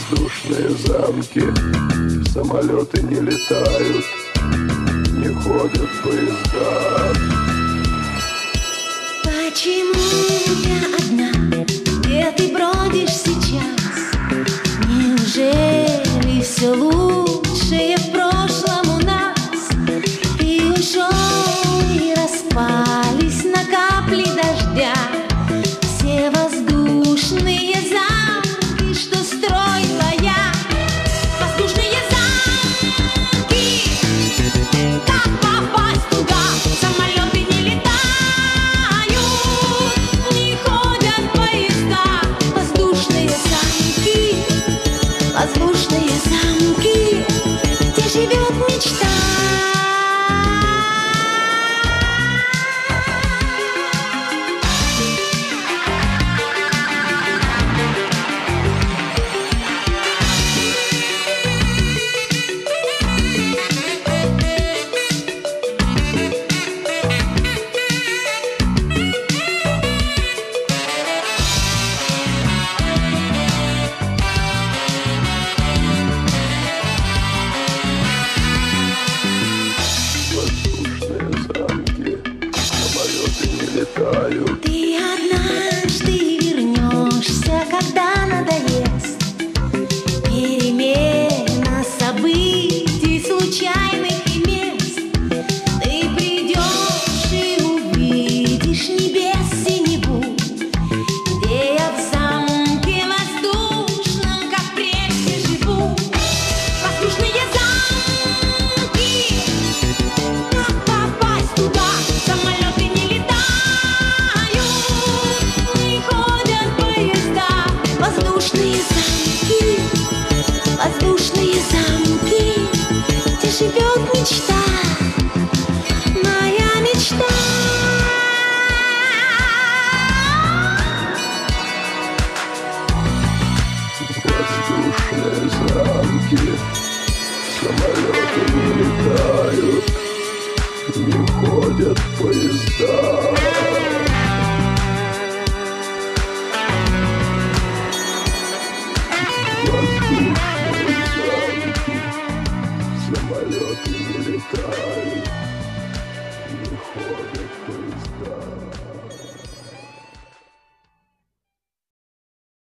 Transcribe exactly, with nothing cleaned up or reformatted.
Воздушные замки, самолеты не летают, не ходят поезда. Почему я одна? Где ты бродишь сейчас? Неужели все лучшее в прошлом у нас? Ты ушел и распались на капли дождя все воздушные замки, что строила я. Воздушные замки, как попасть туда? Самолеты не летают, не ходят поезда. Воздушные замки, воздушные замки, где живет мечта. Ты однажды вернешься, когда надоест перемена событий, случайных мест. Ты придешь и увидишь небес синеву, где я в замке воздушном, как прежде, живу. Воздушные замки, как попасть туда? Самолеты не летают, не ходят поезда. Воздушные замки, воздушные замки, где живет мечта, моя мечта. Воздушные замки, самолеты не летают, не ходят поезда.